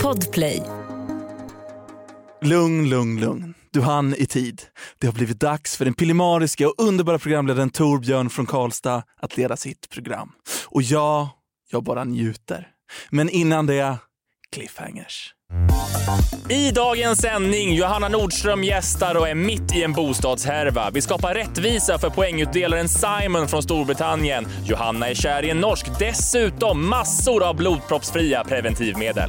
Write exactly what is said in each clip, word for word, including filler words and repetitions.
Podplay. Lugn, lugn, lugn. Du hann i tid. Det har blivit dags för den pillemariska och underbara programledaren Torbjörn från Karlstad att leda sitt program. Och jag, jag bara njuter. Men innan det, cliffhangers. I dagens sändning, Johanna Nordström gästar och är mitt i en bostadshärva. Vi skapar rättvisa för poängutdelaren Simon från Storbritannien. Johanna är kär i en norsk. Dessutom massor av blodproppsfria preventivmedel.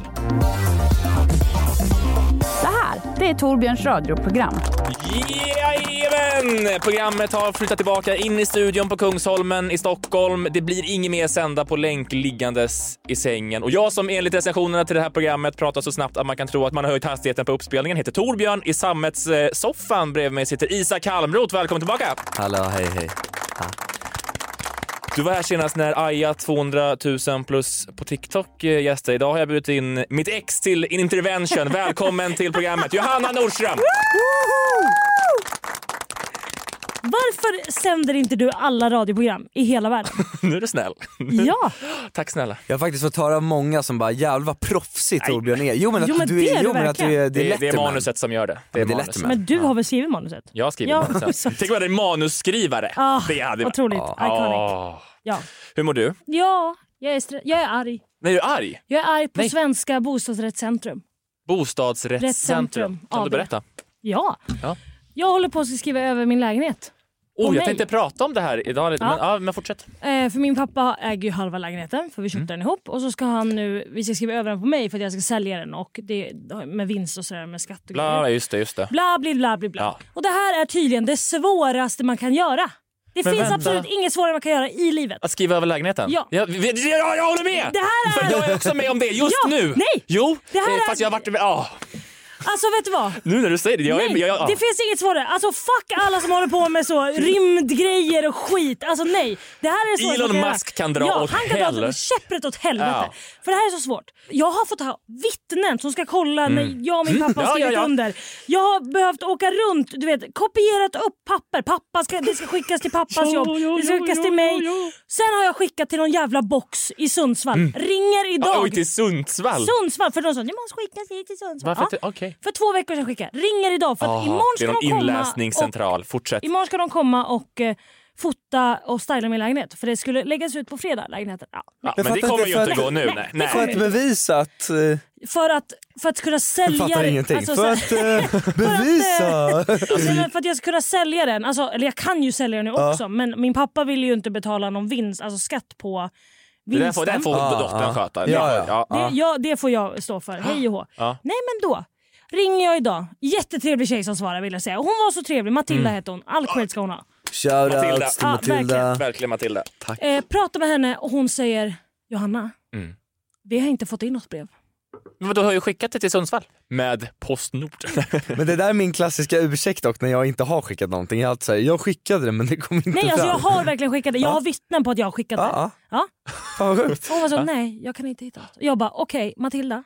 Det här, det är Torbjörns radioprogram. Jajamän! Programmet har flyttat tillbaka in i studion på Kungsholmen i Stockholm. Det blir inget mer sända på länk liggandes i sängen. Och jag som enligt recensionerna till det här programmet pratar så snabbt att man kan tro att man har höjt hastigheten på uppspelningen heter Torbjörn. I sammetssoffan bredvid mig sitter Isak Kalmroth. Välkommen tillbaka! Hallå, hej hej. Ha. Du var här senast när Aja tvåhundratusen plus på TikTok gästade. Idag har jag bjudit in mitt ex till intervention. Välkommen till programmet, Johanna Nordström! Varför sänder inte du alla radioprogram i hela världen? Nu är du snäll. Ja. Tack snälla. Jag har faktiskt fått höra många som bara jävlar vad proffsigt Torbjörn är. Jo men att Jo, men du det är är, du jo, men att du är, det är Det, lätt det är med. manuset som gör det. Det är, Men det är manuset. lätt med. Men du har väl skrivit manuset? Jag har skrivit Ja, manuset. så- Tänk vad det är manusskrivare. Ah, det hade varit. otroligt. Ja. Iconic. Ah. Ja. Hur mår du? Ja, jag är, stre- jag är arg. Nej, du är arg. Jag är arg på Nej. Svenska bostadsrättscentrum. Bostadsrättscentrum. Rättscentrum. Kan Ja, du det- berätta? Ja. Ja. Jag håller på att skriva över min lägenhet. Oh, jag mig. tänkte prata om det här idag lite, Ja. men, ja, men fortsätt. Eh, för min pappa äger ju halva lägenheten, för vi köpte Mm. den ihop. Och så ska han nu, vi ska skriva över den på mig för att jag ska sälja den. Och det med vinst och sådär, med skatt och grejer. Bla, just det, just det. Bla, bla, bla, bla, bla. Ja. Och det här är tydligen det svåraste man kan göra. Det Men finns vänta. absolut inget svårare man kan göra i livet. Att skriva över lägenheten? Ja. Jag, vi- ja, jag håller med! Det här är- För jag är också med om det just Ja, nu. nej. Jo, Det här eh, är- fast jag har varit med... Ah. Alltså vet du vad? Nu när du säger det, jag är... Nej, Jag, jag, det finns inget svårare. Alltså fuck alla som håller på med så rymdgrejer och skit. Alltså nej. Det här är så Elon man kan Musk kan dra ja, åt han kan hell. dra käpprätt åt helvete. Ja. För det här är så svårt. Jag har fått ha vittnen som ska kolla när jag och min pappa har Ja, skrivit ja, ja. under. Jag har behövt åka runt, du vet, kopierat upp papper. Pappa ska, det ska skickas till pappas jobb. Det ska skickas till mig. Sen har jag skickat till någon jävla box i Sundsvall. Ringer idag. Oj, till Sundsvall. Sundsvall, för de sa, ni måste skicka hit till Sundsvall. Varför Ja. inte? Okej. För två veckor sedan skickade jag. Ringer idag för att Ah, imorgon det är ska någon de komma och, inläsningscentral. Fortsätt. imorgon ska de komma och eh, fota och styla min lägenhet. För det skulle läggas ut på fredag, lägenheten. Ja. Ja, Jag men det fattar kommer inte, ju för inte att- gå nu. Nej, Nej. det Nej. För att bevisa att... eh, För, att, för att kunna sälja Jag fattar den. ingenting. Alltså, för så- att eh, bevisa! Nej, men för att jag ska kunna sälja den. Alltså, eller jag kan ju sälja den nu också. Men min pappa vill ju inte betala någon vinst, alltså skatt på Det där vinsten. får, det får Ah, dottern ah. sköta. Ja, Det får- ja. Det, ja, det får jag stå för. Hej och hå. Ja. Nej men då ringer jag idag. Jättetrevlig tjej som svarar vill jag säga. Hon var så trevlig. Matilda hette hon. All cred ska hon ha. Matilda. Shoutouts till Ja, Matilda. Verkligen, Matilda. Eh, pratar med henne och hon säger Johanna, Mm. vi har inte fått in något brev. Men du har ju skickat det till Sundsvall. Med Postnord. Men det där är min klassiska ursäkt dock när jag inte har skickat någonting. Jag, alltid säger, jag skickade det men det kom inte Nej fram. alltså jag har verkligen skickat det. Jag har vittnen på att jag har skickat det. Ja, Ja. Fan vad sjukt. Och hon var så, nej jag kan inte hitta något. Jag bara, okej Matilda.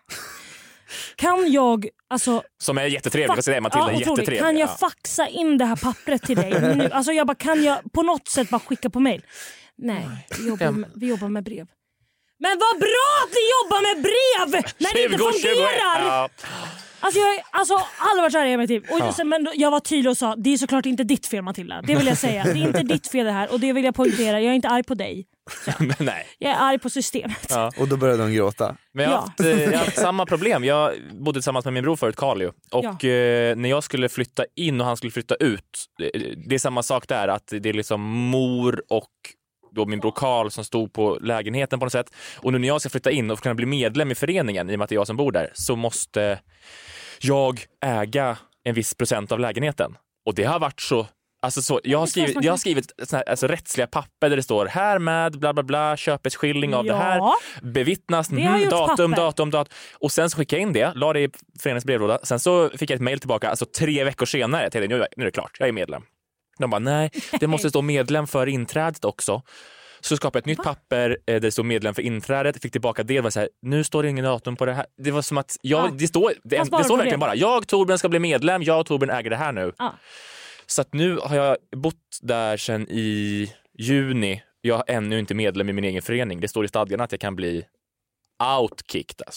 Kan jag, alltså Som är jättetrevlig. fa- Alltså, det är Matilda ja, är otroligt. jättetrevlig. Kan jag Ja. faxa in det här pappret till dig nu? Alltså jag bara, kan jag på något sätt bara skicka på mail? Nej, vi jobbar med, vi jobbar med brev. Men vad bra att ni jobbar med brev när det inte tjugo, tjugoett. fungerar! Ja. Alltså jag har alltså, aldrig varit så här i hela mitt liv. Och ja. sen, men jag var tydlig och sa, det är såklart inte ditt fel Matilda. Det vill jag säga. Det är inte ditt fel det här. Och det vill jag poängtera. Jag är inte arg på dig. Men nej. Jag är arg på systemet. Ja. Och då började hon gråta. Men jag har Ja. haft, eh, jag har haft samma problem. Jag bodde tillsammans med min bror förut, Carl. Och eh, när jag skulle flytta in och han skulle flytta ut. eh, Det är samma sak där. Att det är liksom mor och då min bror Carl som stod på lägenheten på något sätt. Och nu när jag ska flytta in och kunna bli medlem i föreningen, i och med att det är jag som bor där, så måste jag äga en viss procent av lägenheten. Och det har varit så... Alltså så, jag har skrivit, jag har skrivit såna här, alltså rättsliga papper där det står härmed bla bla bla, köpeskilling av Ja. det här, bevittnas, Det har mm, gjort datum, papper. datum, datum. Och sen så skickade jag in det, la det i föreningens brevlåda. Sen så fick jag ett mejl tillbaka, alltså tre veckor senare, till nu, nu är det klart, jag är medlem. De bara, nej, det måste stå medlem för inträdet också. Så skapade jag ett nytt papper eh, där det stod medlem för inträdet. Fick tillbaka det. Det var så här, nu står det ingen datum på det här. Det var som att, jag, Ja. det står, det, Fast det bara står på verkligen det. bara, jag Torbjörn ska bli medlem, jag och Torbjörn äger det här nu. Ja. Så att nu har jag bott där sedan i juni. Jag är ännu inte medlem i min egen förening. Det står i stadgarna att jag kan bli outkicked alltså.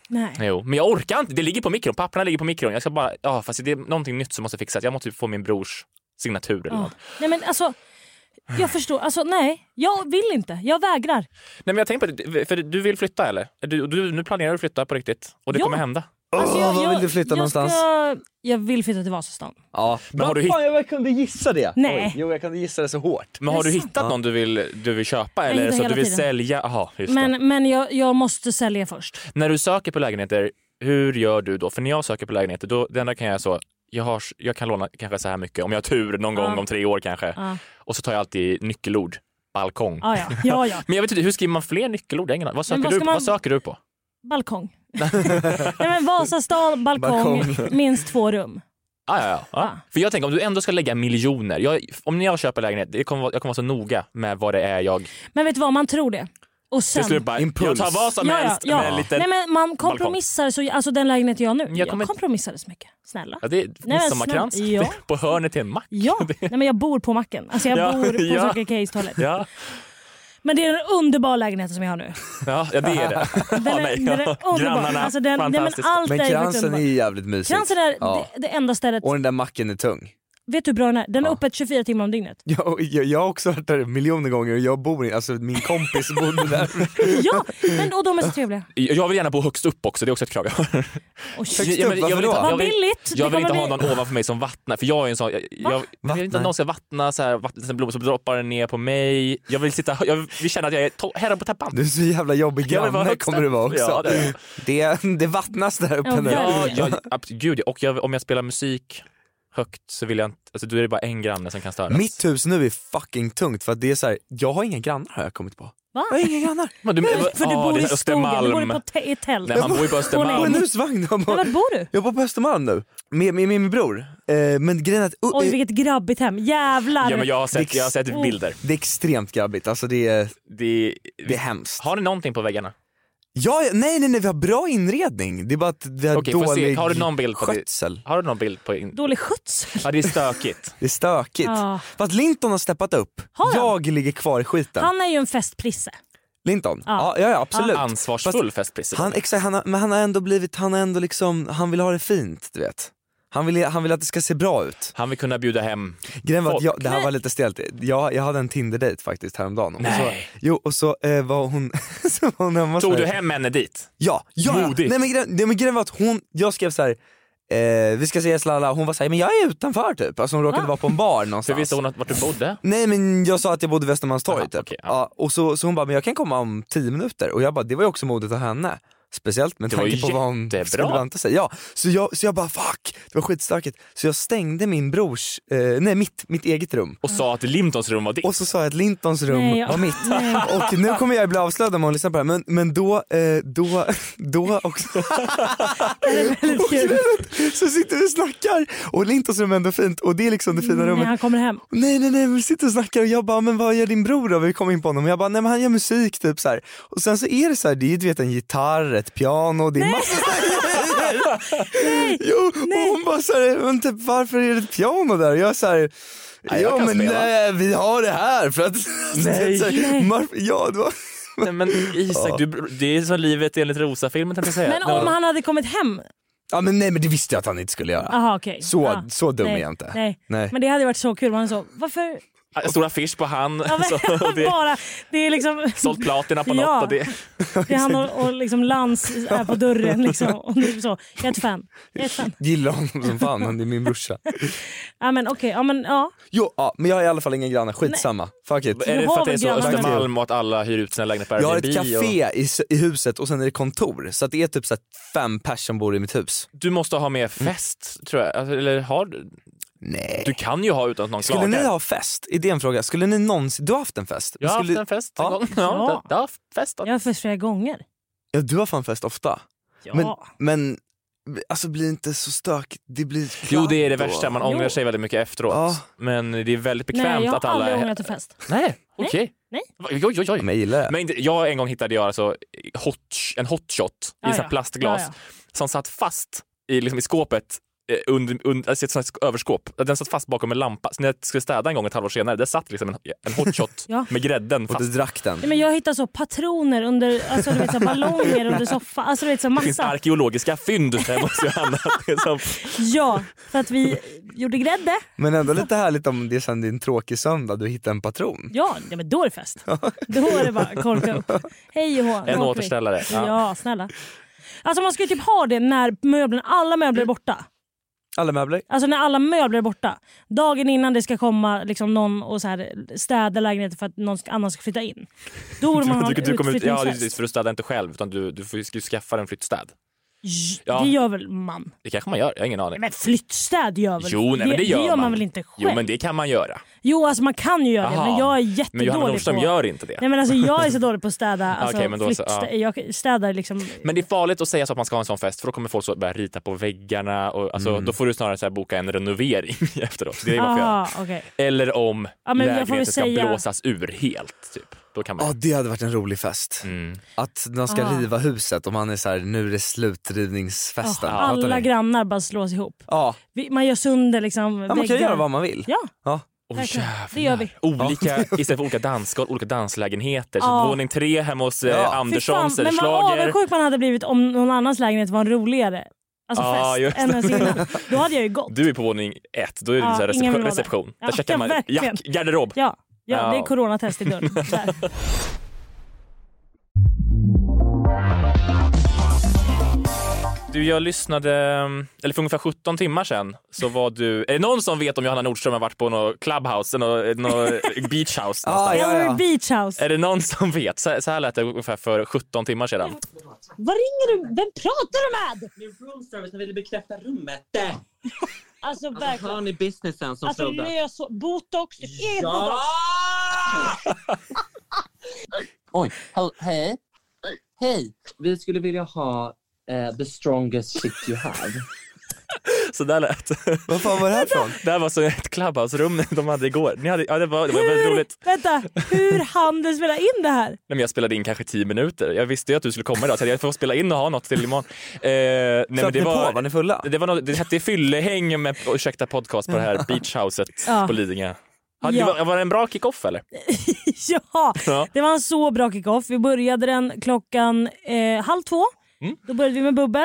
Nej. Jo, men jag orkar inte. Det ligger på mikron. Papperna ligger på mikron. Jag ska bara, ja, fast det är någonting nytt som måste fixas. Jag måste få min brors signatur eller Ja. något. Nej men alltså, jag förstår. Alltså nej, jag vill inte. Jag vägrar. Nej, men jag tänker på det, för du vill flytta eller? Du, du, nu planerar du att flytta på riktigt och det Ja. kommer hända. Alltså, Åh, var vill du flytta jag någonstans? Ska, jag vill flytta till Vasastan. Ja, Men har du hitt- fan, jag kunde gissa det. Nej. Oj, jo, jag kunde gissa det så hårt. Men har Det du är sant. hittat någon du vill, du vill köpa eller är det hittar så att du hela vill tiden. sälja? Aha, just det. Men, men jag, jag måste sälja först. När du söker på lägenheter, hur gör du då? För när jag söker på lägenheter, då, det enda kan jag så, jag, har, jag kan låna kanske så här mycket, om jag har tur någon gång Ja. om tre år kanske. Ja. Och så tar jag alltid nyckelord, balkong. Ja, ja, ja, ja. Men jag vet inte, hur skriver man fler nyckelord? Jag har ingen aning. Vad söker, vad du ska på? man- Vad söker du på? Balkong. Nej men Vasastan, balkong, Balkong. minst två rum. Ah, ja, ja, ja. Ja. För jag tänker, om du ändå ska lägga miljoner, jag, om jag köper lägenhet, det kommer, vara- jag kommer vara så noga med vad det är jag... Men vet du vad, man tror det. Och sen... Till slut bara, Impuls. jag tar vad som Ja, ja, helst ja. med en liten... Nej men man kompromissar så, alltså den lägenheten jag har nu, Jag jag, kommer- kompromissade så mycket. Snälla. Ja, det är men midsommarkrans. snälla, ja. På hörnet till en mack. Ja, nej men jag bor på macken. Alltså jag Ja, bor på ja. Circle K's toalett. Ja, Men det är den underbara lägenheten som jag har nu. ja, ja, det är det. Den är, Ja, nej, den är ja. underbar. Grannarna, Alltså den, nej, men fantastiska. allt Men är kransen faktiskt är underbart. ju jävligt mysigt. Kransen är Ja. det, det enda stället. Och den där macken är tung. Vet du hur bra den är? Den är Ja. öppet tjugofyra timmar om dygnet. Jag, jag, jag har också varit där miljoner gånger och jag bor i, alltså min kompis bodde där. Ja, men, och de är så trevliga. Jag vill gärna bo högst upp också, det är också ett krav. Oj. Högst Ja, men upp, jag varför vill inte, då? jag Vad vill, billigt. jag Det vill inte kommer ha bli- någon ovanför mig som vattnar, för jag är en sån, jag, jag, jag vill inte att någon ska vattna så här, vattna en blomma så droppar den ner på mig. Jag vill sitta, jag vill känna att jag är to- herre på täppan. Du är så jävla jobbig Jag vill vara granne högst kommer upp. du vara också. Ja, det är jag. det, det vattnas där uppe Ja, nu. Ja, verkligen. jag, ab- gud, och jag, om jag spelar musik högt så vill jag inte, alltså då är det bara en granne som kan störas. Mitt hus nu är fucking tungt för att det är så här, jag har inga grannar har jag kommit på. Va? Jag har inga grannar. Men du, För du ah, bor det i är skogen, du bor Östermalm. på te- i tält. Nej, man bor ju på Jag bor i en Östermalm. husvagn. Jag Men bor, vart bor du? jag bor på Östermalm nu med, med, med min bror. Eh, men grejen är att uh, Oj eh, vilket grabbigt hem, jävlar. Ja, men jag har sett, jag har sett Oh. bilder. det är extremt grabbigt. Alltså det är, Det, det är hemskt. har ni någonting på väggarna? Ja, nej, nej, nej, vi har bra inredning. Det är bara att vi har Okej, får jag se. dålig Har du någon bild på det? skötsel. Har du någon bild på in... Dålig skötsel. Ja, det är stökigt. Det är stökigt. Ja. Fast Linton har steppat upp. Har han? Jag ligger kvar i skiten. Han är ju en festprisse. Linton? Ja. Ja, ja, ja absolut. Ansvarsfull festpris. Han, exakt, han har, men han har ändå blivit, han har ändå liksom, han vill ha det fint, du vet. Han vill, han vill att det ska se bra ut. Han vill kunna bjuda hem. Grejen var att Folk. jag, det här Nej. var lite stelt, jag, jag hade en Tinder-date faktiskt häromdagen. Och så, Nej. jo, och så eh, var hon, så var hon hemma Tog så du här- hem henne dit? Ja, ja, ja. Modigt. Nej, men grejen, nej, men grejen var att hon, jag skrev så här. Eh, vi ska ses lalla, hon var såhär, men jag är utanför typ. Alltså hon råkade Va? vara på en bar För någonstans. visste hon att, vart du bodde? Nej men jag sa att jag bodde i Västermalmstorg Aha, typ. okej, ja. Ja, och så, så hon bara, men jag kan komma om tio minuter. Och jag bara, det var ju också modigt av henne. Speciellt med Det var tanke på vad hon jättebra. skulle vänta sig. Ja, så jag, så jag bara fuck, det var skitstarkt. Så jag stängde min brors, eh, nej mitt, mitt eget rum. Och sa att Lintons rum var ditt? Och så sa jag att Lintons rum Nej, ja. var mitt. Nej. Och nu kommer jag bli avslöjad om hon lyssnar på det här. Men, men då, eh, då, då också. Det är väldigt kul. Så sitter vi och snackar och Lintons rum är ändå fint och det är liksom det fina När rummet. han kommer hem. Nej nej nej, vi sitter och snackar och jag bara, men vad gör din bror då? Vi kommer in på honom och jag bara, nej men han gör musik typ så här. Och sen så är det så här, det är du vet en gitarr, ett piano, det är massa Nej. Jo, Nej. och hon bara så här, men typ varför är det ett piano där? Och jag så här, Nej, jag ja kan men spela. nej, vi har det här för att Nej. så här, Nej. Mar- ja, det var... Nej, men Isak, du, det är som livet enligt Rosa-filmen tänkte jag säga. Men om han hade kommit hem. ja men nej men det visste jag att han inte skulle göra. Aha, okej. Så, Ja. så dum Nej, är jag inte. Nej. Nej. Men det hade varit så kul. Man så, varför? En stor affisch på han, Ja, så, men, och det, bara, det är liksom... sålt platina på Ja. något. Och det, Det är han och, och liksom Lans är på dörren. Liksom, och nu så. Jag är ett fan. Jag är ett fan. Gillar honom som fan, han är min brorsa. Ja, men okej. Ja, men ja. Jo, ja, men jag har i alla fall ingen grannar, skitsamma. Fuck it. är det har för att det är väl så grannar. Östermalm och att alla hyr ut sina lägenheter på Jag har ett Airbnb? Och... café i, s- i huset och sen är det kontor. Så att det är typ så här fem personer som bor i mitt hus. Du måste ha med fest, tror jag. Alltså, eller har du? Nej. Du kan ju ha utan att någon Skulle klagar. ni ha fest? Är det en fråga? Skulle ni någonsin... Du har haft en fest? Jag har Skulle... haft en fest en Ja. gång. Ja, Ja. det, det har festat. Jag har först flera gånger. Ja, du har fan fest ofta. Ja. Men, men alltså blir det inte så stökigt? Det blir Jo, det är det då. värsta. Man Jo. ångrar sig väldigt mycket efteråt. Ja. Men det är väldigt bekvämt Nej, jag har att alla... aldrig är- ångrat en fest. Nej, okej. Nej. Oj, oj, oj. Men jag gillar det. Men inte, jag en gång hittade jag alltså hot, en hot shot i Ja, ett ja. plastglas Ja, ja. som satt fast i, liksom, i skåpet under, under alltså ett sånt överskåp. Den satt fast bakom en lampa. Så när jag skulle städa en gång ett halvår senare, det satt liksom en, en hotshot ja. med grädden fast. Och du drack den. Ja, men jag hittade så patroner under, alltså du vet så ballonger under soffan. Alltså du vet så massa. Det finns arkeologiska fynd hemma hos Johanna. Som... Ja, för att vi gjorde grädde. Men ändå lite härligt om det är sen din tråkig söndag du hittar en patron. Ja, ja men då är det fest. Då är det bara korka upp. Hej Johan. En återställare. Ja. Ja. ja, snälla. Alltså man ska ju typ ha det när möblerna, alla möbler är borta. Alla möbler? Alltså när alla möbler är borta. Dagen innan det ska komma liksom någon och så här städa lägenheten för att någon annan ska flytta in. Då borde man ha en du, du kommer ut, ja, utflyttningsfest. för du städar inte själv utan du, du får ju skaffa en flyttstäd. Ja. Det gör väl man? Det kanske man gör, jag har ingen aning. Men flyttstäd gör väl? Jo, nej, men det gör, det gör man. man väl inte själv? Jo, men det kan man göra. Jo, alltså man kan ju göra Aha. det, men jag är jättedålig Men Johanna Nordström på... gör inte det. Nej men alltså jag är så dålig på att städa, alltså Okej, men då så, flyttstä... ja. jag städar liksom... Men det är farligt att säga så att man ska ha en sån fest för då kommer folk så börja rita på väggarna och alltså, Mm. då får du snarare så här boka en renovering efteråt. Det är varför Aha, jag... okay. Eller om ja, men jag får väl lägenheten ska säga... blåsas ur helt typ. Då kan man... Ja, det hade varit en rolig fest. Mm. Att de ska Ah. riva huset och man är så här, nu är det slutrivningsfesten. Ja, Fattar alla ni? grannar bara slås ihop. Ja. Vi, man gör sönder liksom Ja, man kan göra vad man vill. Ja, Ja. Oh, verkligen. jävlar. Det gör vi. Olika, istället för olika dansgolv, olika danslägenheter. Så Ja. våning tre hemma hos Ja. eh, Fy fan, Anderssons eller men vad Schlager. avundsjuk man hade blivit om någon annans lägenhet var en roligare. Alltså Ja, fest just det. än ens innan. Då hade jag ju gått. Du är på våning ett, då är det Ja, så här ingen vill reception. vara reception. där. Där Ja, checkar man verkligen. jack, garderob. Ja, ja, Ja. det är coronatest i dörren. Där. Du, jag lyssnade, eller för ungefär sjutton timmar sedan så var du, är det någon som vet om Johanna Nordström har varit på något clubhouse, något, något beach house Ah, någonstans? ja, Eller ja. beach house. Är det någon som vet? Så, så här lät det ungefär för sjutton timmar sedan. Vad ringer du? Vem pratar du med? Min room service ville bekräfta rummet. Alltså Alltså, verkligen. hör ni businessen som Alltså flodar? lös botox. Ditt eget Ja! botox. Oj, hall- hej. Hej. Vi skulle vilja ha eh, the strongest shit you have. Så där lät. Vad fan var det här från? Det här var så ett clubhouse-rum de hade igår. Ni hade, ja, det var, det var väldigt roligt. Vänta, hur hann du spela in det här? Nej, men jag spelade in kanske tio minuter. Jag visste ju att du skulle komma idag så jag får spela in och ha något till imorgon. Eh, nej, men Satt det ni var, på? Var ni fulla? Det, var något, det hette fyllehäng med ursäkta podcast på det här beachhouset Ja. på Lidingö. Hade, Ja. var, var det en bra kick-off eller? Ja, Ja. det var en så bra kick-off. Vi började den klockan eh, halv två. Mm. Då började vi med bubbel.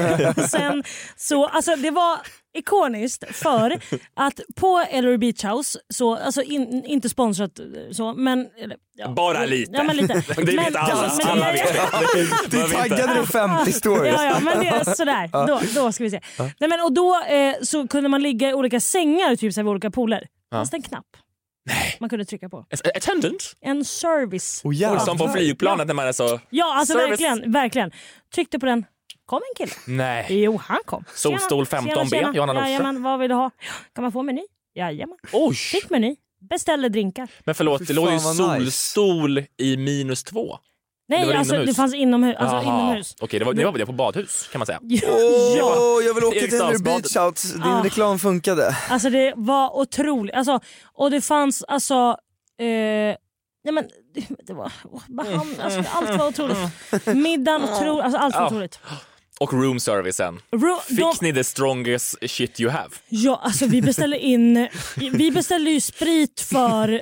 Sen så, alltså det var ikoniskt för att på Ellery Beach House, så, alltså in, inte sponsrat så, men... Eller, ja. Bara lite. Ja, men lite. Det men, vet alla. men- Alla vet det. Du Man vet det. taggade dig femtio stories. Ja, ja, men det är sådär. Då, då ska vi se. Nej, men, och då eh, så kunde man ligga i olika sängar typ så här, vid olika pooler. Ja. Fanns det en knapp man kunde trycka på. Attendant? En service. Oh, jävlar. Som på flygplanet när man är så... Ja, alltså Service. verkligen, verkligen. Tryckte på den. Kom en kille. Nej. Jo, han kom. Solstol femton B, Johanna Nordström. Jajamän, vad vill du ha? Kan man få meny? Jajamän. Oj! Fick meny. Beställde drinkar. Men förlåt, Fy det låg ju fan, vad nice. solstol i minus två. Nej, var alltså inomhus? det fanns inomhus. Alltså, Jaha. inomhus. Okej, det var, det var det på badhus kan man säga. Ja. Åh, jag vill åka till Ellery Eriksdalsbadet. Beach House. Din Ah. reklam funkade. Alltså det var otroligt. Alltså, och det fanns alltså... Eh, nej men det, det var... Oh, behand, alltså, allt var otroligt. Middagen otroligt. Alltså allt var Ja. otroligt. Och room servicen. Ro, Fick de, ni the strongest shit you have? ja, alltså vi beställde in... Vi beställde ju sprit för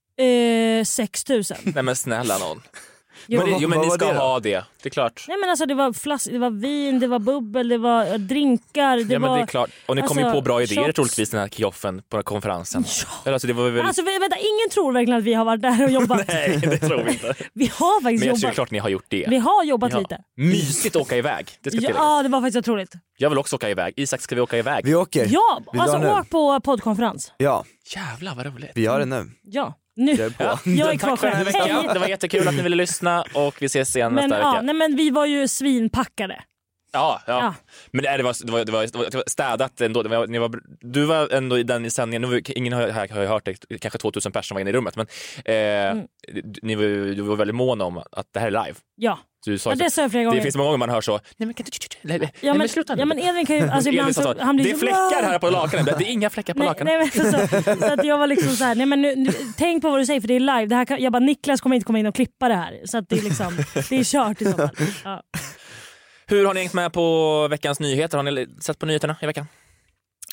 eh, sex tusen. Nej men snälla någon. Jo. Men, det, jo, men Vad ni var ska det då? ha det, det är klart. Nej men alltså det var flask, det var vin, det var bubbel, det var drinkar, det ja, men var... det är klart. Och ni kom ju alltså, på bra idéer shots. troligtvis den här kickoffen på konferensen. Eller, alltså, det var väl... Alltså vä- vänta, ingen tror verkligen att vi har varit där och jobbat. Nej, det tror vi inte. Vi har faktiskt Men jag tror jobbat. klart ni har gjort det. Vi har jobbat Ja. lite. Mysigt att åka iväg. Det ska tilläggas. Ja, det var faktiskt otroligt. Jag vill också åka iväg. Isak, ska vi åka iväg? Vi åker. Ja, Vill du alltså ha nu? åk på poddkonferens. Ja, Jävlar vad roligt. vi gör det nu. Ja, nu. Jag är på. Ja. Jag är kvar Tack för den här själv. veckan. Hej. Det var jättekul att ni ville lyssna och vi ses igen Men, nästa ja, vecka. nej, men vi var ju svinpackade. Ja, ja. Ja. Men nej, det, var, det, var, det, var, det var städat ändå. Det var, ni var, du var ändå i den i sändningen. Nu, var- ingen har, här har ju hört det, kanske tvåtusen personer som var inne i rummet. Men eh, Mm. ni var, du var väldigt mån om att det här är live. Ja, Så du sa ja ju så- det sa jag flera det gånger. finns många gånger man hör så. Nej men kan du... Nej, nej, Ja, men, sluta nu. ja men Edvin kan ju, alltså Edvin ibland sa så, så, han blir det är så, fläckar här på lakanen. Det är inga fläckar på Nej, lakanen. nej, men så, så att jag var liksom så här, nej men nu, nu, tänk på vad du säger för det är live. Det här kan, jag bara, Niklas kommer inte komma in och klippa det här. Så att det är liksom, det är kört i så fall. Ja. Hur har ni hängt med på veckans nyheter? Har ni sett på nyheterna i veckan?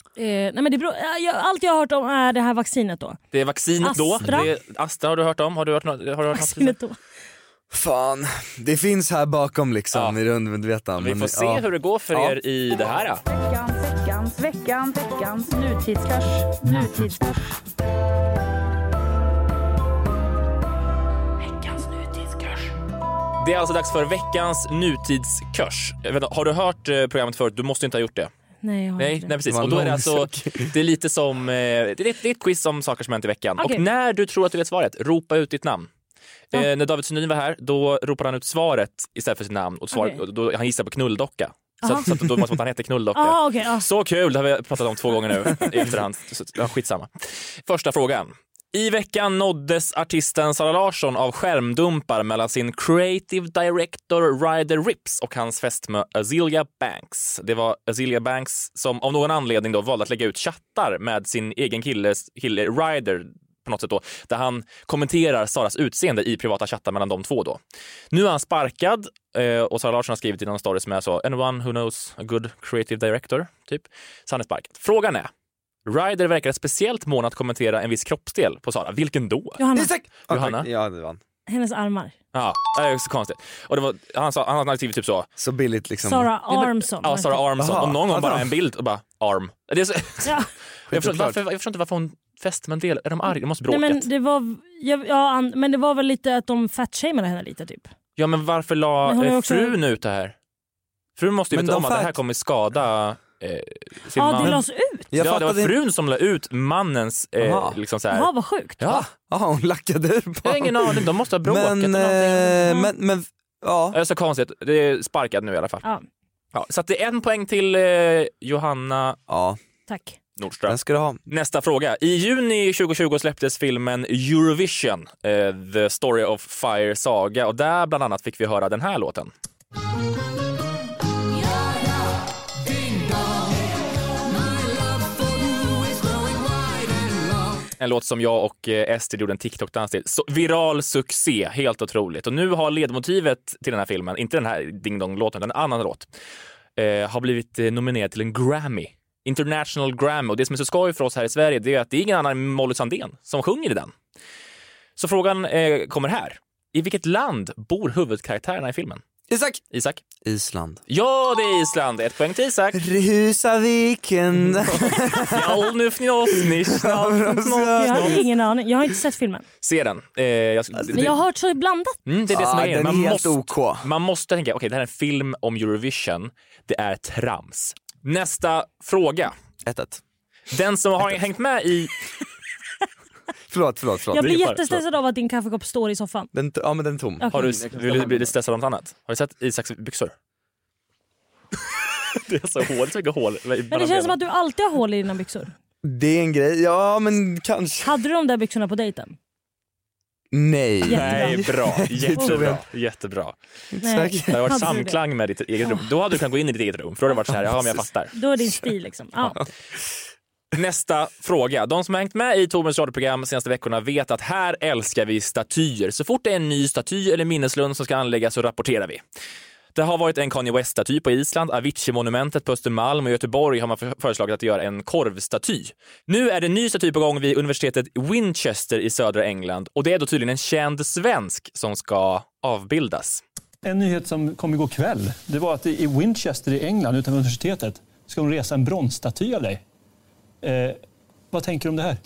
nej men det beror, jag, allt jag har hört om är det här vaccinet då. Det är vaccinet Astra. då. Det är, Astra har du hört om? Har du hört, har du hört vaccinet något? då. Fan, det finns här bakom liksom Ja. i rundmedvetan. Vi får se ja. hur det går för Ja. er i det här. Då. Veckans, veckans, veckans, veckans nutidskurs. Nutidskurs. Veckans nutidskurs. Det är alltså dags för veckans nutidskurs. Jag vet inte, har du hört eh, programmet förut? Du måste inte ha gjort det. Nej, jag har Nej, inte nej det. precis. Det var Och då är det långsökt. alltså, det är lite som, eh, det är, det är ett quiz om saker som hänt i veckan. Okej. Och när du tror att du vet svaret, ropa ut ditt namn. Ja. Eh, när David Sundin var här, då ropade han ut svaret istället för sitt namn. Och svaret, Okej. och då, han gissade på knulldocka. Så, Aha. att, så att då måste han heta knulldocka. Ah, okay, ah. Så kul, det har vi pratat om två gånger nu i efterhand. Så, ja, skitsamma. Första frågan. I veckan nåddes artisten Sara Larsson av skärmdumpar mellan sin creative director Ryder Ripps och hans fästmö Azealia Banks. Det var Azealia Banks som av någon anledning då valde att lägga ut chattar med sin egen kille, kille Ryder på något sätt då, där han kommenterar Saras utseende i privata chattar mellan de två då. Nu är han sparkad eh, och Sara Larsson har skrivit i någon story som är så anyone who knows a good creative director typ. Så han är sparkad. Frågan är, Ryder verkar speciellt mån att kommentera en viss kroppsdel på Sara. Vilken då? Johanna, Isak! Johanna? Ja, det vann. hennes armar. Ja, det är så konstigt. Och det var, han, sa, han hade skrivit typ så. Så billigt liksom. Sara Armson. Ja, Sara Armson. Aha, och någon gång bara alltså. en bild och bara arm. Det är så, Ja. jag, förstår, varför, jag förstår inte varför hon fäster med en del. Är de arga? De måste Nej, bråkat. men det var, ja, ja, an- men det var väl lite att de fatshameade henne lite typ. Ja, men varför la Men hon är eh, också- frun ut det här? Frun måste ju Men veta de om att det här fat- kommer skada eh, sin Ja, man. det lades ut. Jag ja, det var fattade- frun som la ut mannens eh, Aha. liksom så här. Jaha, vad sjukt. Ja, Jaha, hon lackade ur på jag har ingen aning. De måste ha bråkat Men, eller någonting. eh, men, men, ja. Det är så konstigt. Det är sparkad nu i alla fall. Ja, Ja, så att det är en poäng till eh, Johanna Ja, tack. Nordström. den ska du ha. Nästa fråga. I juni tjugo tjugo släpptes filmen Eurovision, eh, The Story of Fire Saga. Och där bland annat fick vi höra den här låten. En låt som jag och eh, Ester gjorde en TikTok-dans till. Så, viral succé, helt otroligt. Och nu har ledmotivet till den här filmen, inte den här Ding Dong-låten, utan en annan låt, eh, har blivit eh, nominerad till en Grammy. International Grammy. Och det som är så skoj för oss här i Sverige, det är att det är ingen annan än Molly Sandén som sjunger i den. Så frågan eh, kommer här. I vilket land bor huvudkaraktärerna i filmen? Isak! Isak? Island. Ja, det är Island. Ett poäng till Isak. Rusaviken. Ja, nu Jag har ingen aning. Jag har inte sett filmen. Se den. Eh, jag, Men jag har hört så blandat. Mm, det är det som Ja, är grejen. den är Man helt måste, OK. man måste tänka, okej, okay, det här är en film om Eurovision. Det är trams. Nästa fråga. ett ett. Den som har hängt med i... Förlåt, förlåt, förlåt. Jag blir det är bara- jättestressad av att din kaffekopp står i soffan. Den, ja, men den är tom. Okej. Har du, vill du bli stressad av något annat? Har du sett Isaks byxor? Det är så hål, så mycket hål. Men det känns som att du alltid har hål i dina byxor. Det är en grej, ja men kanske. Hade du de där byxorna på dejten? Nej. Nej, bra. Jättebra. Jättebra. Nej. Säkert. Det hade varit Hade du det? samklang med ditt eget rum. Då hade du kunnat gå in i ditt eget rum. För då hade det varit så här, ja men jag fattar. Då är din stil liksom. Ja. Nästa fråga. De som har hängt med i Torbjörns radioprogram de senaste veckorna vet att här älskar vi statyer. Så fort det är en ny staty eller minneslund som ska anläggas så rapporterar vi. Det har varit en Kanye West-staty på Island, Avicii-monumentet på Östermalm och i Göteborg har man föreslagit att göra en korvstaty. Nu är det en ny staty på gång vid universitetet Winchester i södra England och det är då tydligen en känd svensk som ska avbildas. En nyhet som kom igår kväll, det var att i Winchester i England utanför universitetet ska de resa en bronsstaty av dig. Eh, vad tänker du om det här?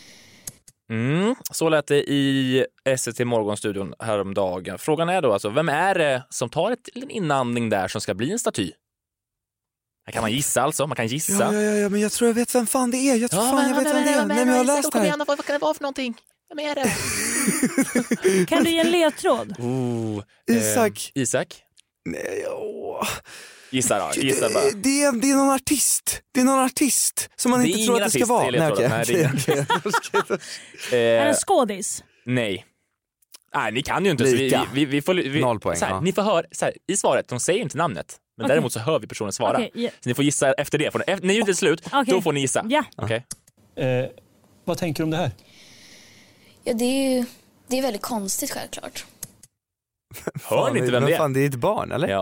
Mm, så lät det i S V T Morgonstudion häromdagen. Frågan är då alltså, vem är det som tar ett, en inandning där som ska bli en staty? Här kan man gissa alltså, man kan gissa. Ja, ja, ja, men jag tror jag vet vem fan det är. Jag tror fan jag vet vem det är. Nej, men jag har läst det här. Vad kan det vara för någonting? Vem är det? Kan du ge en ledtråd? Oh, Isak. Eh, Isak? Nej, åh. Gissa då, gissa bara. Det, det, är, det är någon artist. Det är någon artist som man Det är inte tror ingen att det ska artist, vara. det är Nej, ledtråden. okej, Nej, det är okej. Är det Eh, en skådis? nej. Nej, ni kan ju inte. Så vi, Lika. vi, vi får, vi, Noll poäng, så här, ja. Ni får höra, så här, i svaret, de säger inte namnet. Men Okej. däremot så hör vi personen svara. Okej, ja. Så ni får gissa efter det. Får ni, efter, när ljudet är slut, Okej. då får ni gissa. Ja. Okej. Eh, vad tänker du om det här? Ja, det är ju det är väldigt konstigt självklart. Hör ni inte vem det är? Fan, det är ett barn, eller? Ja.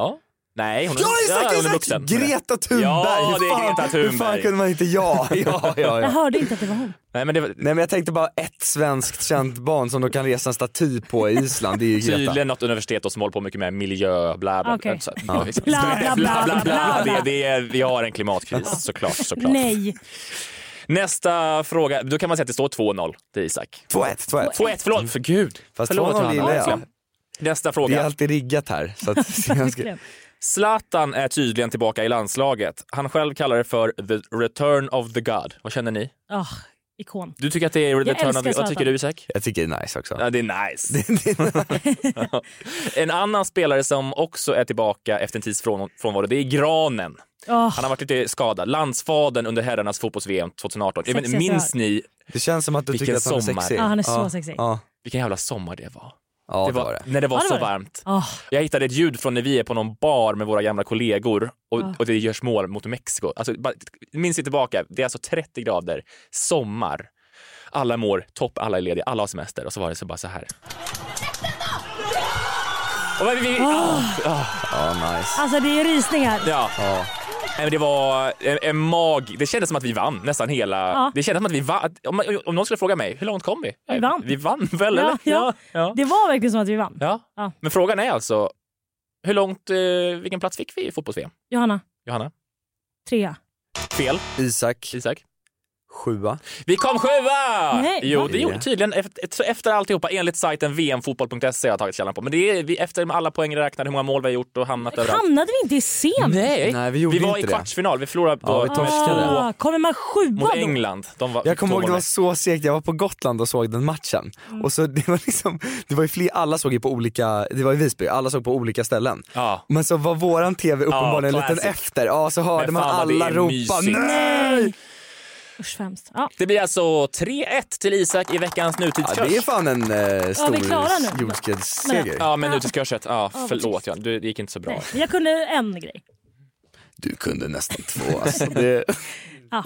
Nej, hon, Ja, exakt, ja, hon är exakt. vuxen. Greta Thunberg. Ja, det är Hur fan- Greta Thunberg. Hur fan kunde man inte ja, ja, ja, Jag ja. hörde inte att det var hon. Nej, men det var Nej men jag tänkte bara ett svenskt känt barn som då kan resa en staty på i Island, det är ju Greta. tydligen något universitet som håller på mycket med miljö, bla bla. Okej. Så- Bla, bla, bla, bla, bla. Det, det är, vi har en klimatkris såklart. såklart. Nej. Nästa fråga, då kan man säga att det står två noll till Isak. två ett, två ett. två ett, förlåt, för gud. Fast Förlåt, två noll Johanna. gillar jag. Nästa Det är fråga. alltid riggat här. Så att jag ska... Verkligen. Zlatan är tydligen tillbaka i landslaget. Han själv kallar det för the return of the god. Vad känner ni? Ah, ikon. Du tycker att det är return älskar of the god? Vad Zlatan. tycker du, Isak? Jag tycker det är nice också. Ja, det är nice. En annan spelare som också är tillbaka efter en tids från, frånvaro, det är Granen. Oh, Han har varit lite skadad. Landsfadern under herrarnas fotbolls-V M tjugo arton. Jag vet, Sexigaste minns ni Det känns som att du Vilken tycker att han är sommar. sexig. Ja, han är så sexig. Ja, vilken jävla sommar det var? ja Det var, det. när det var Ja, det så var det. varmt. oh. Jag hittade ett ljud från när vi är på någon bar med våra gamla kollegor och, Ja. och det görs mål mot Mexiko. Alltså, bara, minns ni tillbaka, det är alltså trettio grader, sommar. Alla mår topp, alla är lediga, alla har semester. Och så var det så bara så här. Och vi, vi, ah, ah, Ja, nice. Alltså det är rysningar. ja. Ja. Nej, men det var en, en mag. Det kändes som att vi vann nästan hela. Ja. Det kändes som att vi vann. Om, om någon skulle fråga mig, hur långt kom vi? Vi vann. Vi vann väl, Ja, eller? ja. ja. Det var verkligen som att vi vann. ja. Ja. Men frågan är alltså, hur långt, eh, vilken plats fick vi i fotbolls-V M? Johanna, Johanna? trea. Fel. Isak, Isak? sjua. Vi kom sjua! Nej, jo, va? det gjorde tydligen efter, efter alltihopa enligt sajten v m fotboll punkt se har jag tagit källan på. Men det är vi, efter alla poäng räknade hur många mål vi har gjort och hamnat överallt. Hamnade vi inte i sem? Nej, Nej, vi gjorde var inte i det. kvartsfinal. Vi förlorade Ja, då vi med torskade. två Ah, kommer man sjua mot då? England. De var, Jag kommer ihåg två det var mål. så segt, jag var på Gotland och såg den matchen. Mm. Och så det var liksom, det var ju fler, alla såg ju på olika, det var i Visby, alla såg på olika ställen. Ja. Men så var våran tv uppenbarligen Ja, lite classic. efter, ja så hörde Men man fan vad det alla är ropa mysigt. nej! Usch främst. Ja. Det blir alltså tre ett till Isak i veckans Ja, nutidskurs. det är fan en eh, stor vi är klara nu. jordskredsseger. Ja, men nutidskurset. Ja, Ja, förlåt. Ja, det gick inte så bra. Nej, men jag kunde en grej. Du kunde nästan två alltså. Det... Ja.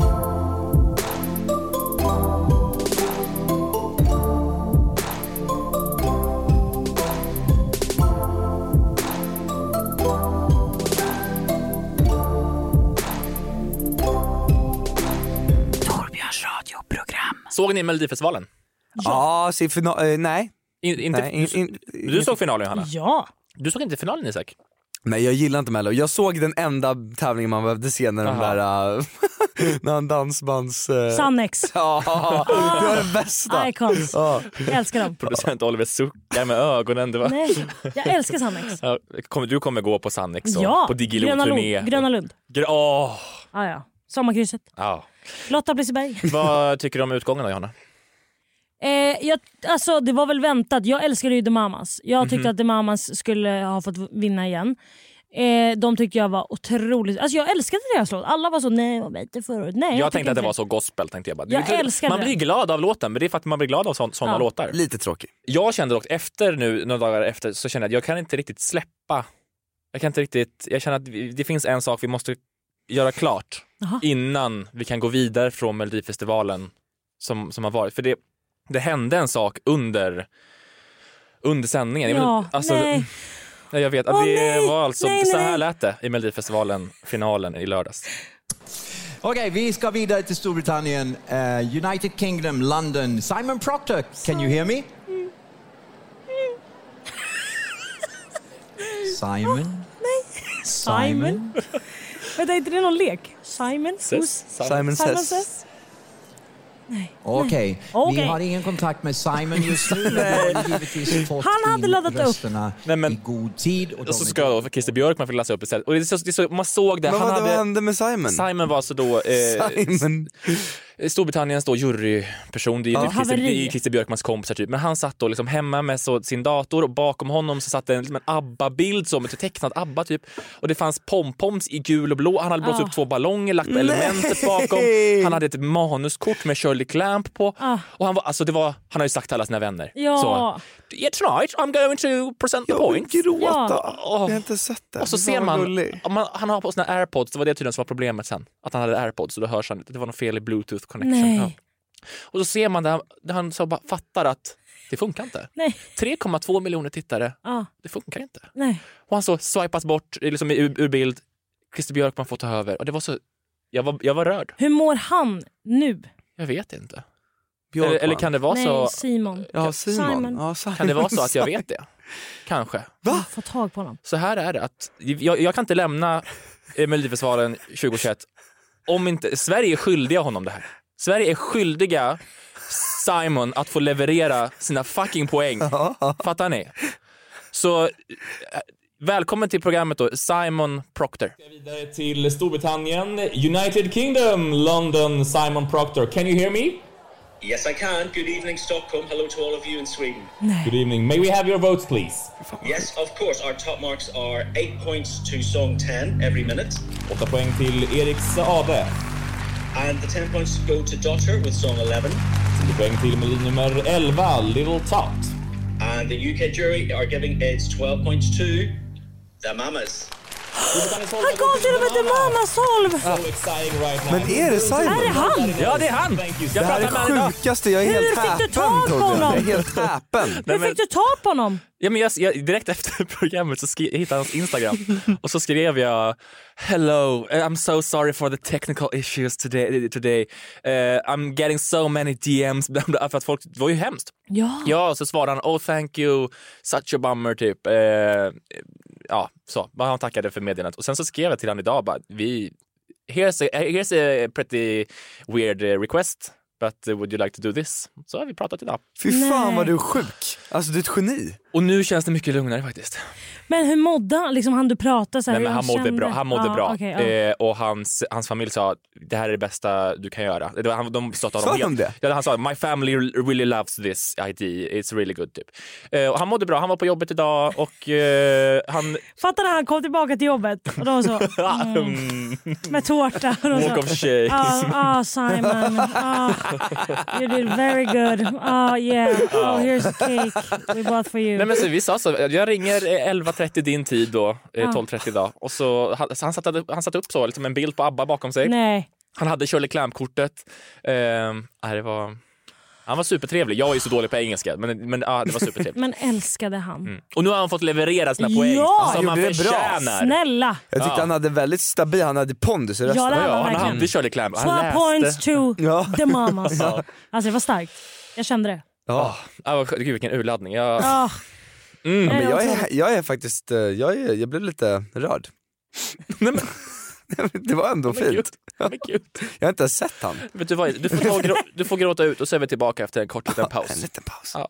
Torbjörns radioprogram. Såg ni Melodifestivalen? Ja, se final, eh, nej. In, inte, nej in, in, du såg finalen, Johanna? Ja. Du såg inte finalen, Isak? Nej, jag gillar inte Mello. Jag såg den enda tävlingen man behövde se när de Aha. där, uh, när han dansbands... Uh... Sannex. Ja, det var det bästa. Icons. Ja. Jag älskar dem. Producent Oliver suckar med ögonen. Det var... Nej, jag älskar Sannex. Ja, kommer, du kommer gå på Sannex och Ja, på Gröna Diggiloo-turné. Lund. Gröna Lund. Gr- Åh! Ah, ja. Sommarkrysset. Ja. Lotta Bliseberg. Vad tycker du om utgången då, Johanna? Eh, jag, alltså, det var väl väntat. Jag älskade ju The Mamas. Jag tyckte Mhm. att The Mamas skulle ha fått vinna igen. Eh, de tyckte jag var otroligt... Alltså jag älskade deras låt. Alla var så, nej, vad bättre förut. Nej, Jag, jag tänkte att det inte var så gospel. Tänkte jag bara. Jag Det- älskar man det. blir glad av låten, men det är för att man blir glad av sådana Ja. låtar. Lite tråkig. Jag kände dock efter nu, några dagar efter, så kände jag att jag kan inte riktigt släppa. Jag kan inte riktigt, jag känner att vi, det finns en sak vi måste göra klart Aha. innan vi kan gå vidare från Melodifestivalen som, som har varit. För det, det hände en sak under, under sändningen. Jag Ja, vill- alltså, nej. ja, jag vet att Åh, det nej. var alltså, Nej, så nej, här nej. lät det i Melodifestivalen, finalen i lördags. Okej, vi ska vidare till Storbritannien. Uh, United Kingdom, London. Simon Proctor, can you hear me? Simon? Simon. Vänta, är inte det någon lek? Simon? Says. Who's- Simon Simon Says. Says? Nej. Okej, Okej. vi har ingen kontakt med Simon just nu. Men vi har givetvis fått Han hade in laddat upp. rösterna Nej, men- i god tid. Och de Och så är- ska då Christer Björkman få läsa upp istället. Och det är så, det är så, man såg det. Men Han vad hade, hände med Simon? Simon var så då eh, Simon. Storbritanniens då juryperson, det är ju Ja. Christer, det är ju Haveri. Christer Björkmans kompisar typ. Men han satt då liksom hemma med så, sin dator och bakom honom så satt en, liksom en ABBA-bild som ett tecknat ABBA typ. Och det fanns pompoms i gul och blå. Han hade blåst Ah. upp två ballonger, lagt på elementet bakom. Han hade ett manuskort med Shirley Clamp på. Ah. Och han var, alltså det var, han har ju sagt till alla sina vänner. Ja. Så, yeah, tonight I'm going to present the Jag vill point. gråta. Ja. Åh. Jag har inte sett det. Och så Fan, ser vad man, gullig. om man, han har på sina AirPods, det var det tydligen som var problemet sen. Att han hade AirPods och då hörs han, det var något fel i Bluetooth connection. Nej. Ja. Och så ser man där, där han så bara fattar att Det funkar inte. Nej. tre komma två miljoner tittare. Ja. Det funkar inte. Nej. Och han så swipas bort liksom ur, ur bild. Christer Björkman får ta över. Och det var så... Jag var, jag var rörd. Hur mår han nu? Jag vet inte. Eller, eller kan det vara Nej, så... Simon. Ja, Simon. Simon. Ja, Simon. Kan det vara så att jag vet det? Kanske. Va? Få tag på honom. Så här är det. Att jag, jag kan inte lämna Melodifestivalen tjugohundratjugoett om inte... Sverige är skyldiga honom det här. Sverige är skyldiga Simon att få leverera sina fucking poäng. Fattar ni? Så... Välkommen till programmet då, Simon Proctor. Vidare till Storbritannien, United Kingdom, London, Simon Proctor. Can you hear me? Yes, I can. Good evening, Stockholm. Hello to all of you in Sweden. Nej. Good evening. May we have your votes, please? Yes, of course. Our top marks are eight points to song ten every minute. Åtta poäng till Erik Saade. And the ten points go to Daughter with song eleven. tio poäng till melodi nummer elva, Little Tot. And the U K jury are giving its twelve points to The Mamas. Han gav till och med The Mamas tolv! Men är det Simon? Är det han? Ja, det är han! Det här är det sjukaste, jag är Hur helt fick häpen du tag på Torbjörn. honom? Jag är helt häpen. Hur fick du tag på honom? Ja, men jag, jag, direkt efter programmet så skri, jag hittade hans Instagram och så skrev jag Hello, I'm so sorry for the technical issues today. today. Uh, I'm getting so many D Ms för att folk, det var ju hemskt. Ja. Ja, och så svarade han, oh thank you, such a bummer typ. Uh, ja, så. Han tackade för meddelandet. Och sen så skrev jag till honom idag bara, vi, here's a, here's a pretty weird request. But uh, would you like to do this? Så har vi pratat idag. Fy fan Nej. vad du är sjuk. Alltså du är ett geni. Och nu känns det mycket lugnare faktiskt. Men hur mådde han? Liksom han du pratade så här, Nej, men hur han mådde kände? bra. Han mådde Ja, bra. okej, ja. eh, och hans, hans familj sa det här är det bästa du kan göra. Det var, han, de stöttade Sa honom de helt. det? Ja, han sa my family really loves this I D. It's really good typ. Eh, och han mådde bra. Han var på jobbet idag och eh, han... Fattar när han kom tillbaka till jobbet och de så mm, med tårta. Och de Walk så, of shame. Ah, oh, Simon. Oh, you did very good. Oh yeah. Oh, here's a cake we bought for you. Nej, men så, vi sa så, jag ringer elva trettio din tid då, Ja. tolv trettio idag. Och så, han, så han, satte, han satte upp så liksom en bild på ABBA bakom sig. Nej. Han hade Shirley Clamp-kortet. Eh, det var... Han var supertrevlig. Jag är ju så dålig på engelska, men, men ah, det var supertrevligt. Men älskade han. Mm. Och nu har han fått leverera sina poäng Ja, som han gjorde det bra. förtjänar. Snälla. Jag tyckte Ja. han hade väldigt stabil, han hade pondus i rösten. Ja, det hade Ja, han han verkligen. hade Shirley Clamp. Han Twelve läste. points to Ja. the Mamas. Alltså det var starkt. Jag kände det. Ja. Ah, gud, vilken urladdning. Jag... Ah. Mm. Men Nej, jag alltså- är, jag är faktiskt, eh, jag, är, jag blev lite rörd. Nej, men, Det var ändå men gud. fint. Men gud. Jag har inte ens sett han. Vet du vad? Du får, ta och grå... du får gråta ut och så är vi tillbaka efter en kort liten paus. En liten paus. Ja.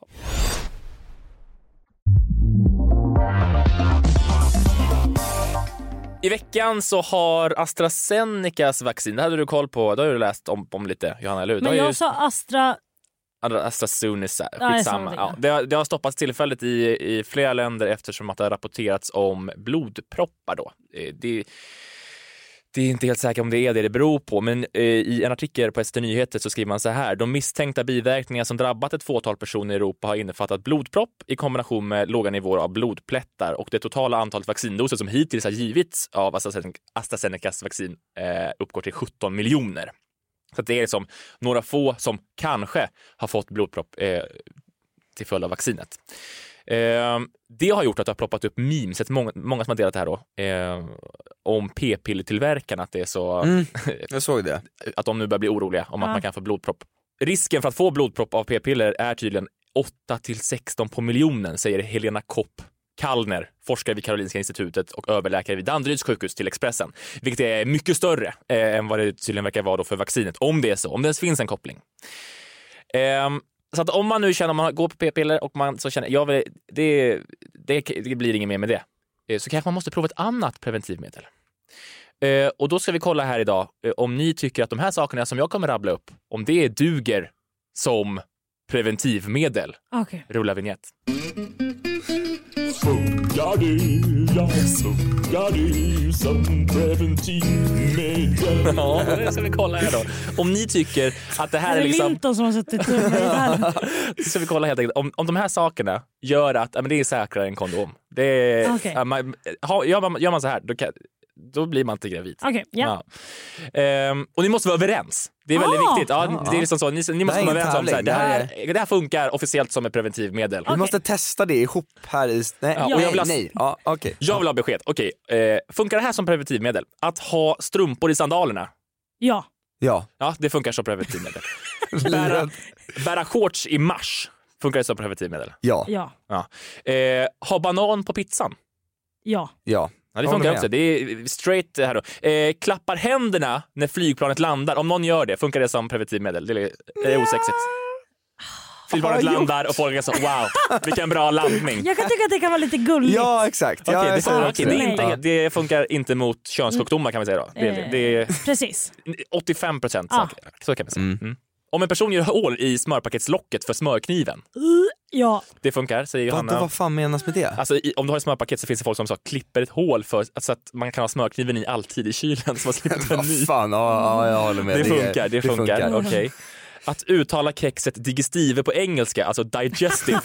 I veckan så har AstraZenecas vaccin, det hade du koll på, det har du läst om, om lite, Johanna, eller hur? Men Det har jag ju- sa Astra... AstraZeneca, Ja, jag sa skitsamma. det, Ja, ja. det, har, det har stoppats tillfälligt i, i flera länder eftersom att det har rapporterats om blodproppar då. Eh, Det, det är inte helt säkert om det är det det beror på, men eh, i en artikel på S T Nyheter så skriver man så här: de misstänkta biverkningar som drabbat ett fåtal personer i Europa har innefattat blodpropp i kombination med låga nivåer av blodplättar, och det totala antalet vaccindoser som hittills har givits av AstraZeneca, AstraZenecas vaccin eh, uppgår till sjutton miljoner. Så att det är liksom några få som kanske har fått blodpropp eh, till följd av vaccinet. Eh, det har gjort att det har ploppat upp memes, ett många, många som har delat det här då, eh, om p-pillertillverkarna, att det är så Mm, jag såg det. att de nu börjar bli oroliga om att Ja. man kan få blodpropp. Risken för att få blodpropp av p-piller är tydligen åtta till sexton på miljonen, säger Helena Kopp Kallner, forskare vid Karolinska institutet och överläkare vid Danderyds sjukhus, till Expressen. Vilket är mycket större eh, än vad det tydligen verkar vara då för vaccinet, om det är så, om det ens finns en koppling. Eh, så att om man nu känner att man går på p-piller och man så känner, jag vill, det, det, det blir inget mer med det, eh, så kanske man måste prova ett annat preventivmedel. Eh, och då ska vi kolla här idag eh, om ni tycker att de här sakerna som jag kommer rabbla upp, om det duger som preventivmedel. Okej. Rulla vignett. Funkar det, ja, funkar det som preventivmedel? Ja, det ska vi kolla här då. Om ni tycker att det här Är är det liksom... Linton som har suttit med gitarren? ska vi kolla helt enkelt. Om, om de här sakerna gör att ja, men det är säkrare än kondom. Det är, Okej. ja, man, ha, gör, man, gör man så här, då kan, då blir man inte gravid. Okej, ja. ja. Ehm, och ni måste vara överens. Det är väldigt Ah! viktigt. Ja, Ah. det är liksom så. Ni, ni måste Det här vara är överens om så här, ingen det, här, tävling. det här funkar officiellt som ett preventivmedel. Vi måste testa det ihop här i... Nej, Ja, och nej, jag vill ha- nej. Ja, okej. Jag vill ha besked. Okej, eh, funkar det här som preventivmedel? Att ha strumpor i sandalerna? Ja. Ja. Ja, det funkar som preventivmedel. bära, bära shorts i mars? Funkar det som preventivmedel? Ja. Ja. Ja. Eh, ha banan på pizzan? Ja. Ja. Ja, det Håller funkar med. också. Det är straight det här då. Eh, klappar händerna när flygplanet landar. Om någon gör det, funkar det som preventivmedel? Det är, är osexigt. Flygplanet landar och folk är så, wow, vilken bra landning. Jag kan tycka att det kan vara lite gulligt. Ja, exakt. Okej, Ja, det, jag säger okej, också det, är inte, Ja. det funkar inte mot könssjukdomar kan vi säga då. Det, är- det är Precis. åttiofem procent Ja. säkert. Så kan man säga. Mm. Om en person gör hål i smörpaketslocket för smörkniven, Ja. det funkar, säger Vad, Johanna. vad fan menas med det? Alltså, i, om du har ett smörpaket så finns det folk som så, klipper ett hål för så att man kan ha smörkniven i alltid i kylen så man slipper ta en ny. Vad fan, ja, ja, jag håller med. Det är- funkar, det funkar. Okej. Att uttala kexet digestive på engelska, alltså digestive.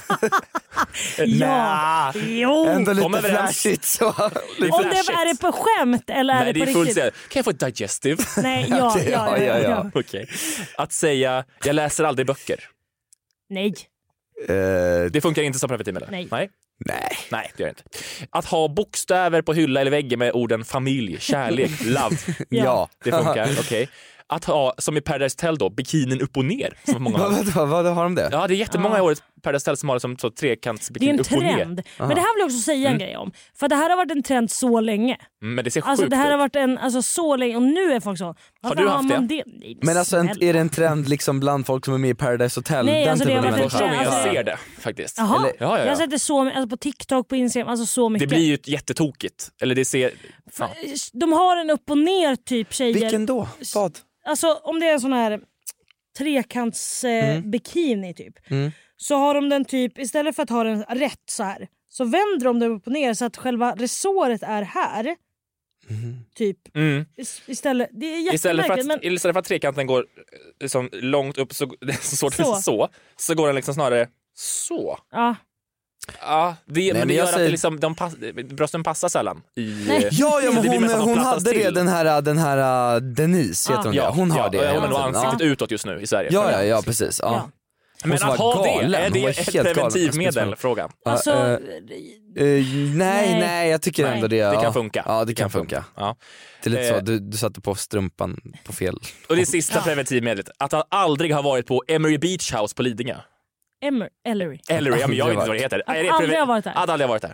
Ja. Jo. Ändå Kom lite överens. flashigt så. Om det är det på skämt eller är Nej, det det på är fullt riktigt? säga. Kan jag få ett digestive? Nej, ja, Okej, ja, ja, ja. Okej. Att säga, jag läser aldrig böcker. Nej. Eh, Det funkar inte som preventivmedel. Nej. Nej. nej. Nej, det gör det inte. Att ha bokstäver på hylla eller väggen med orden familj, kärlek, love. Ja. Det funkar, okej. Att ha, som i Paradise Hotel då, bikinin upp och ner. Som många Vad, har. vad, vad, vad har de det? Ja, det är jättemånga Ja. i året Paradise Hotel som har det som så Det är trekantsbikini en upp och ner. trend. Men det här vill jag också säga en grej om. För det här har varit en trend så länge. Mm, Men det ser Alltså sjukt det här har ut. varit en, alltså så länge och nu är folk så. Varför du haft man det? Nej, Men alltså en, snälla. är det en trend liksom bland folk som är med i Paradise Hotel? Nej, Den alltså, det typen har av varit människor? en Första gången jag alltså- ser det faktiskt. Jaha, Eller, ja, ja, jag har ja. sett det så, alltså på TikTok, på Instagram, alltså så mycket. Det blir ju jättetokigt. Eller det ser... Fan. De har en upp och ner typ tjejer. Vilken då? Vad? Alltså om det är en sån här trekants eh, Mm. bikini typ. Mm. Så har de den typ, istället för att ha den rätt så här, så vänder de den upp och ner så att själva resåret är här. Typ. Mm. Is- Istället, det är Istället för, jättemärkligt. att, Men istället för att trekanten går liksom långt upp så, det är så svårt Så. så. så så går den liksom snarare så. ja. Ja, det, Nej, men men det jag gör att säger- det liksom, de pass, brösten passar sällan. I, Nej. Ja, ja men det blir hon, mest att de hon plattas hade det, till. den här, den här uh, Denise heter hon Ja, det. Hon har ja, det. Hon hela har nog tiden. ansiktet utåt just nu i Sverige. Ja, ja, ja precis. Ja. Ja. Hon Men som att var ha det, galen. är Hon det var ett helt galen. preventivmedel? Fråga. Ja, Alltså, eh, eh, nej, Nej. nej, jag tycker Nej. ändå det. Det ja. kan funka. Ja, det kan funka. Ja. Det är lite Eh. så, du, du satte på strumpan på fel. Och det sista Ja. preventivmedlet, att han aldrig har varit på Emery Beach House på Lidingö. Emer, Ellery. Eller, ja, men jag vet inte Aldrig vad det heter. Att är det aldrig preven- har varit där. Att aldrig har varit där.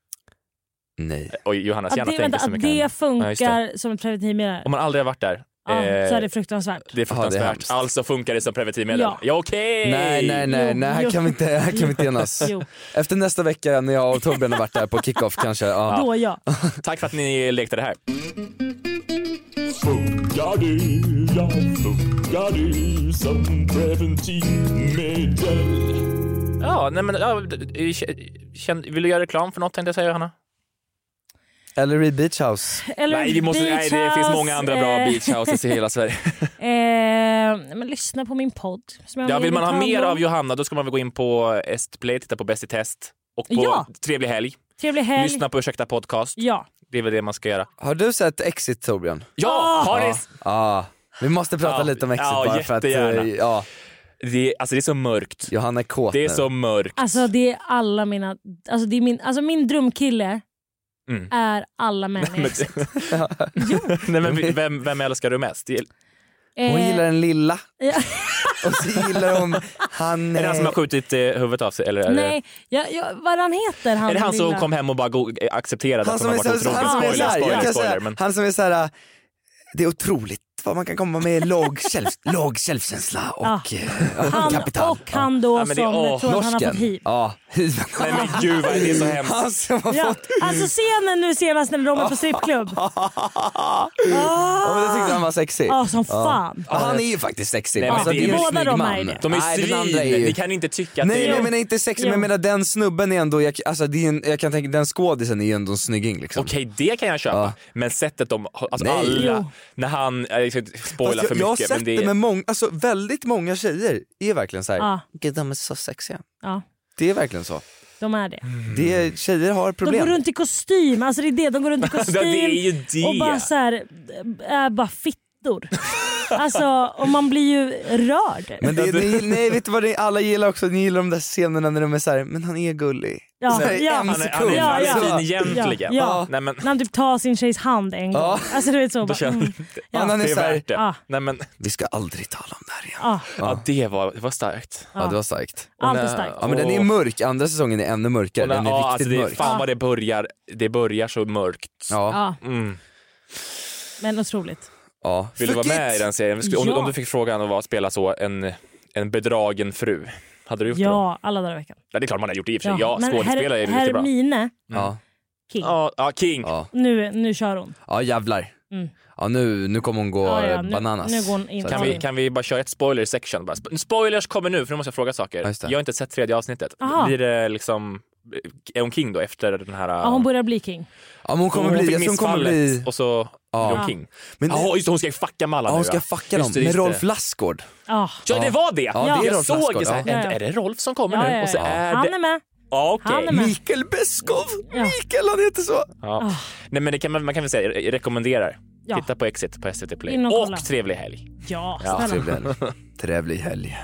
Nej. Oj, Johannas Att hjärna det, tänker vänta, så att mycket. det Ja, just funkar det. som ett preventivmedel. Om man aldrig har varit där. Ja, eh, så är det fruktansvärt. Det är fruktansvärt. hemskt. Alltså funkar det som preventivmedel. Ja. Ja, okej! Nej, nej, nej, Jo, nej, här jo. kan vi inte, här kan vi inte enas. Jo. Efter nästa vecka när jag och Torbjörn har varit där på kickoff kanske. Ja. Då ja. Tack för att ni lekte det här. Funkar det, ja funkar det som preventivmedel? Ja, nej men ja, känn, vill du göra reklam för något tänkte jag säga, Johanna? Eller i Beach House. Eller Nej, vi måste, nej, det Beach finns House, många andra bra eh, beach houses i hela Sverige. Eh, men lyssna på min podd. Som jag Ja, har vill man ha givit mer hand om. av Johanna då ska man väl gå in på Estplay, titta på Bäst i test och på Ja. Trevlig helg. Trevlig helg. Lyssna på Ursäkta podcast. Ja. Det är väl det man ska göra. Har du sett Exit, Torbjörn? Ja, har ni... Ja. Vi måste prata Ja, lite om Exit ja, bara för att eh, jättegärna. ja, Det, alltså det är så mörkt. Johanna är kåt Det är nu. så mörkt. Alltså det är alla mina... Alltså, det är min, alltså min drömkille Mm. är alla män i Men- Exit. Nej, men vem, vem älskar du mest? Det är, Hon Eh, gillar den lilla ja. och så gillar hon han... är det han som har eh, skjutit eh, huvudet av sig? Eller är, Nej, jag, jag, vad han heter han det, är det han som lilla? kom hem och bara go- accepterade Han att som hon är har varit så, otrogen? han som är Spoiler, så här, jag spoiler, kan spoiler. säga, Men... han som är så här. Det är otroligt vad man kan komma med låg, själv, låg självkänsla och Ja. eh, Han kapital. och han då Ja, men det- som åh, tror att han har fått hiv. Ja, hiven. Nej men gud vad det är så hemskt. Han som har Ja, fått alltså scenen nu senast när de är på strippklubb. Ja, men det tyckte han var sexig. Ja, som fan. Ja, han är ju faktiskt sexig. Nej, men alltså, det är ju en båda snygg de man. är det. De är Nej, den andra svin. är ju- Ni kan inte tycka att Nej, det är... jag menar inte sexig, men jag menar den snubben är ändå, jag, alltså, det är en, jag kan tänka, den skådisen är ju ändå en snygging liksom. Okej, det kan jag köpa. Ja. Men sättet de... Alltså Nej. alla... Jo. När han... Jag ska inte spoila Fast för jag, jag har mycket. sett Men det, det är... med många, alltså väldigt många tjejer är verkligen såhär, Ja. gud de är så sexiga. Ja. Det är verkligen så. De är det. det tjejer har problem. De går runt i kostym. Alltså det är det. De går runt i kostym. Det är ju det. Och bara så här, är bara fittor. Alltså, och man blir ju rörd. Men det, nej, nej, vet du vad det är? Alla gillar också, ni gillar de där scenerna när de är så här, men han är gullig. Ja, så här, ja. en Han är, sekund. han är, Ja, han är ja. fin egentligen. Ja, ja. Nej, men, När han typ tar sin tjejs hand en gång. Ja. Alltså du vet så. då Bara, känner, mm. Ja, han är det är så här, värt det. Ja. Nej, men, vi ska aldrig tala om det här igen. Ah, ja, det var, det var starkt. Ja, det var starkt. allt är när- starkt. Ja, men den är mörk, andra säsongen är ännu mörkare. Och när, Den är ja, riktigt alltså det, mörk. fan vad det börjar, det börjar så mörkt. Ja. Ja, Mm. men otroligt. Ja. Vill du vara Fuck med it! i den serien? Om, Ja. om du fick frågan att vara, spela så en, en bedragen fru, hade du gjort det då? Ja, alla dagar i veckan. Ja, det är klart man har gjort det i och för sig. Ja, men skådespelare är Her- riktigt bra. Hermine, Ja. King. Ja, ja, King. Ja. Nu, nu kör hon. Ja, jävlar. Mm. Ja, nu, nu kommer hon gå Ja, ja, eh, nu- bananas. nu går hon in. Så Kan att- vi, kan vi bara köra ett spoiler section? Bara. Sp- Spoilers kommer nu, för nu måste jag fråga saker. Ja, just det. Jag har inte sett tredje avsnittet. Aha. Blir det liksom... Är hon King då efter den här... Ja, hon börjar bli King. Ja, men hon kommer bli, fick jag tror hon kommer missfallet bli... och så Ja. blir hon King. Men Ja, just det, hon ska fucka med alla ja, nu. hon ska ja. fucka Just dem det, just med Rolf det. Lassgård. Ja, Ja, det var det! Ja, det är jag Rolf såg Lassgård, det så här, ja. är, är det Rolf som kommer Ja, nu? ja, ja. Och så är han det... är med. Ja, okej. Han är med. Mikael Beskov! Ja. Mikael, han heter så! Ja. Nej, men det kan man, man kan väl säga, jag rekommenderar. Ja. Titta på Exit på S V T Play. In och Och kolla. trevlig helg. Ja, Ja, snälla. Trevlig helg. Trevlig helg.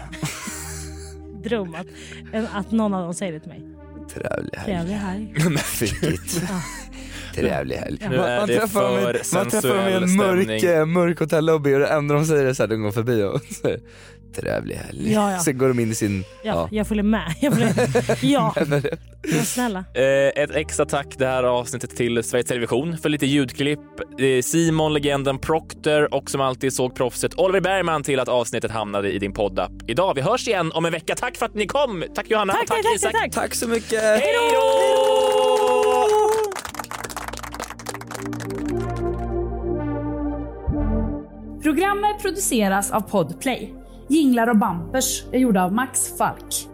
Dröm att, att någon av dem säger det till mig. Trevlig helg. Trevlig helg. Fick it. Trevlig helg. Nu Man, är man det träffar dem i, för man träffar dem i en sensuell mörk, stämning. eh, mörk hotellobby och det enda de säger är såhär, de går förbi och säger trevlig helg. Ja, ja. Sen går de in i sin... Ja, jag följer med. Jag följer, ja, ja, snälla. Eh, ett extra tack det här avsnittet till Sveriges Television för lite ljudklipp. Eh, Simon, legenden Proctor och som alltid såg proffset Oliver Bergman till att avsnittet hamnade i din poddapp idag. Vi hörs igen om en vecka. Tack för att ni kom. Tack Johanna. Tack, tack, tack, Isak. tack, tack. Tack så mycket! Hej då! Programmet produceras av Podplay. Jinglar och bumpers är gjorda av Max Falk.